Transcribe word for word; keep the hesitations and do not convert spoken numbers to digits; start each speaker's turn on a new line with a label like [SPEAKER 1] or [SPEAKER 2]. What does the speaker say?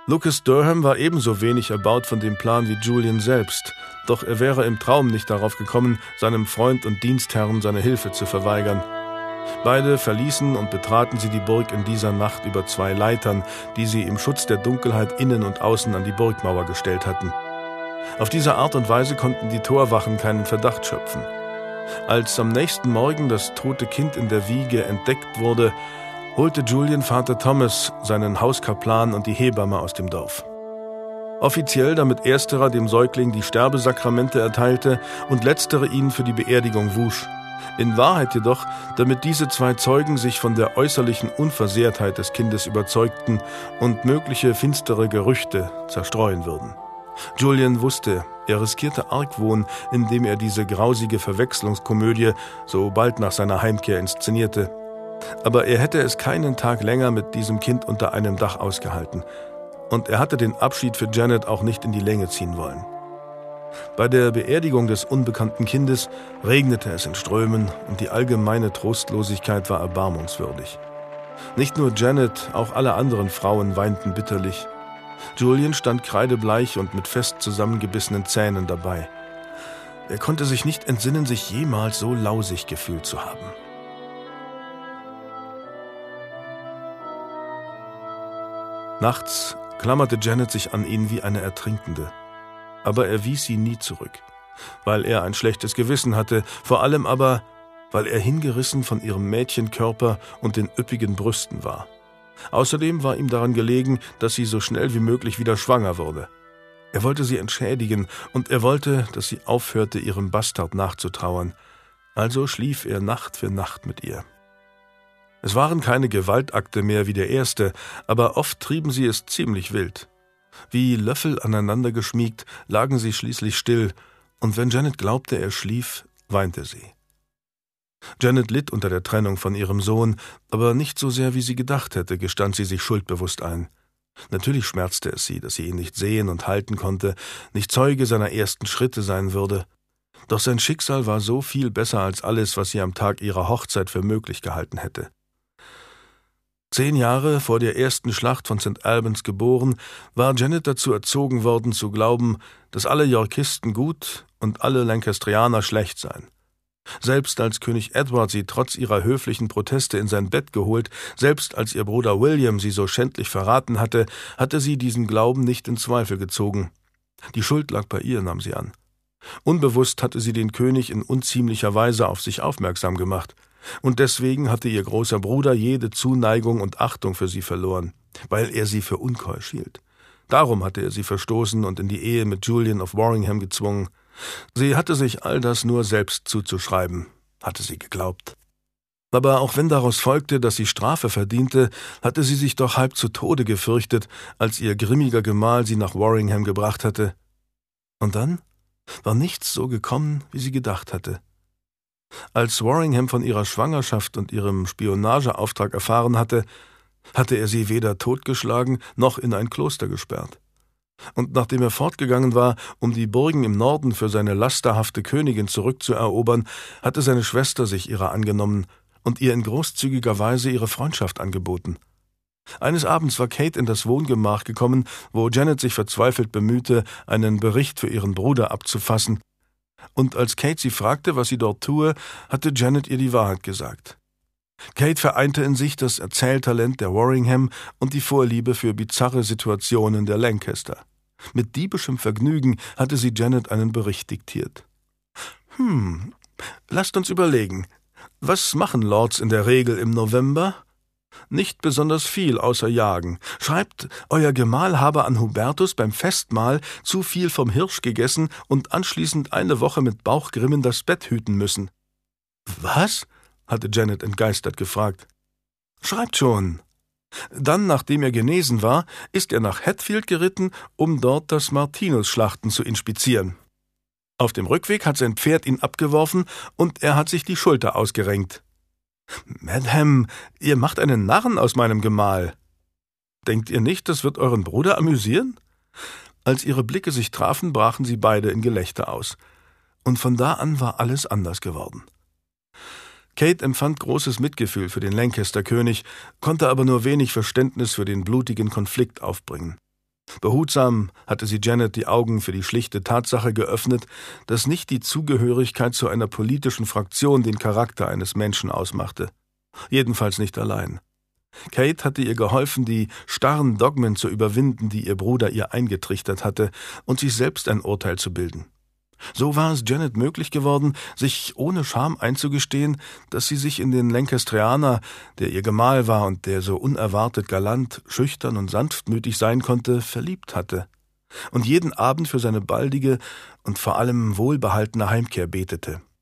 [SPEAKER 1] Lucas Durham war ebenso wenig erbaut von dem Plan wie Julian selbst, doch er wäre im Traum nicht darauf gekommen, seinem Freund und Dienstherrn seine Hilfe zu verweigern. Beide verließen und betraten sie die Burg in dieser Nacht über zwei Leitern, die sie im Schutz der Dunkelheit innen und außen an die Burgmauer gestellt hatten. Auf diese Art und Weise konnten die Torwachen keinen Verdacht schöpfen. Als am nächsten Morgen das tote Kind in der Wiege entdeckt wurde, holte Julian Vater Thomas, seinen Hauskaplan und die Hebamme aus dem Dorf. Offiziell, damit ersterer dem Säugling die Sterbesakramente erteilte und letztere ihn für die Beerdigung wusch. In Wahrheit jedoch, damit diese zwei Zeugen sich von der äußerlichen Unversehrtheit des Kindes überzeugten und mögliche finstere Gerüchte zerstreuen würden. Julian wusste, er riskierte Argwohn, indem er diese grausige Verwechslungskomödie so bald nach seiner Heimkehr inszenierte. Aber er hätte es keinen Tag länger mit diesem Kind unter einem Dach ausgehalten. Und er hatte den Abschied für Janet auch nicht in die Länge ziehen wollen. Bei der Beerdigung des unbekannten Kindes regnete es in Strömen und die allgemeine Trostlosigkeit war erbarmungswürdig. Nicht nur Janet, auch alle anderen Frauen weinten bitterlich. Julian stand kreidebleich und mit fest zusammengebissenen Zähnen dabei. Er konnte sich nicht entsinnen, sich jemals so lausig gefühlt zu haben. Nachts klammerte Janet sich an ihn wie eine Ertrinkende. Aber er wies sie nie zurück, weil er ein schlechtes Gewissen hatte, vor allem aber, weil er hingerissen von ihrem Mädchenkörper und den üppigen Brüsten war. Außerdem war ihm daran gelegen, dass sie so schnell wie möglich wieder schwanger wurde. Er wollte sie entschädigen und er wollte, dass sie aufhörte, ihrem Bastard nachzutrauern. Also schlief er Nacht für Nacht mit ihr. Es waren keine Gewaltakte mehr wie der erste, aber oft trieben sie es ziemlich wild. Wie Löffel aneinander geschmiegt, lagen sie schließlich still, und wenn Janet glaubte, er schlief, weinte sie. Janet litt unter der Trennung von ihrem Sohn, aber nicht so sehr, wie sie gedacht hätte, gestand sie sich schuldbewusst ein. Natürlich schmerzte es sie, dass sie ihn nicht sehen und halten konnte, nicht Zeuge seiner ersten Schritte sein würde. Doch sein Schicksal war so viel besser als alles, was sie am Tag ihrer Hochzeit für möglich gehalten hätte. Zehn Jahre vor der ersten Schlacht von Sankt Albans geboren, war Janet dazu erzogen worden, zu glauben, dass alle Yorkisten gut und alle Lancastrianer schlecht seien. Selbst als König Edward sie trotz ihrer höflichen Proteste in sein Bett geholt, selbst als ihr Bruder William sie so schändlich verraten hatte, hatte sie diesen Glauben nicht in Zweifel gezogen. Die Schuld lag bei ihr, nahm sie an. Unbewusst hatte sie den König in unziemlicher Weise auf sich aufmerksam gemacht. Und deswegen hatte ihr großer Bruder jede Zuneigung und Achtung für sie verloren, weil er sie für unkeusch hielt. Darum hatte er sie verstoßen und in die Ehe mit Julian of Warringham gezwungen. Sie hatte sich all das nur selbst zuzuschreiben, hatte sie geglaubt. Aber auch wenn daraus folgte, dass sie Strafe verdiente, hatte sie sich doch halb zu Tode gefürchtet, als ihr grimmiger Gemahl sie nach Warringham gebracht hatte. Und dann war nichts so gekommen, wie sie gedacht hatte. Als Warringham von ihrer Schwangerschaft und ihrem Spionageauftrag erfahren hatte, hatte er sie weder totgeschlagen noch in ein Kloster gesperrt. Und nachdem er fortgegangen war, um die Burgen im Norden für seine lasterhafte Königin zurückzuerobern, hatte seine Schwester sich ihrer angenommen und ihr in großzügiger Weise ihre Freundschaft angeboten. Eines Abends war Kate in das Wohngemach gekommen, wo Janet sich verzweifelt bemühte, einen Bericht für ihren Bruder abzufassen. Und als Kate sie fragte, was sie dort tue, hatte Janet ihr die Wahrheit gesagt. Kate vereinte in sich das Erzähltalent der Warringham und die Vorliebe für bizarre Situationen der Lancaster. Mit diebischem Vergnügen hatte sie Janet einen Bericht diktiert. »Hm, lasst uns überlegen. Was machen Lords in der Regel im November?« »Nicht besonders viel, außer Jagen. Schreibt, euer Gemahl habe an Hubertus beim Festmahl zu viel vom Hirsch gegessen und anschließend eine Woche mit Bauchgrimmen das Bett hüten müssen.« »Was?« hatte Janet entgeistert gefragt. »Schreibt schon. Dann, nachdem er genesen war, ist er nach Hatfield geritten, um dort das Martinus-Schlachten zu inspizieren. Auf dem Rückweg hat sein Pferd ihn abgeworfen und er hat sich die Schulter ausgerenkt.« »Madame, ihr macht einen Narren aus meinem Gemahl. Denkt ihr nicht, das wird euren Bruder amüsieren?« Als ihre Blicke sich trafen, brachen sie beide in Gelächter aus. Und von da an war alles anders geworden. Kate empfand großes Mitgefühl für den Lancaster-König, konnte aber nur wenig Verständnis für den blutigen Konflikt aufbringen. Behutsam hatte sie Janet die Augen für die schlichte Tatsache geöffnet, dass nicht die Zugehörigkeit zu einer politischen Fraktion den Charakter eines Menschen ausmachte. Jedenfalls nicht allein. Kate hatte ihr geholfen, die starren Dogmen zu überwinden, die ihr Bruder ihr eingetrichtert hatte, und sich selbst ein Urteil zu bilden. So war es Janet möglich geworden, sich ohne Scham einzugestehen, dass sie sich in den Lancastrianer, der ihr Gemahl war und der so unerwartet galant, schüchtern und sanftmütig sein konnte, verliebt hatte und jeden Abend für seine baldige und vor allem wohlbehaltene Heimkehr betete.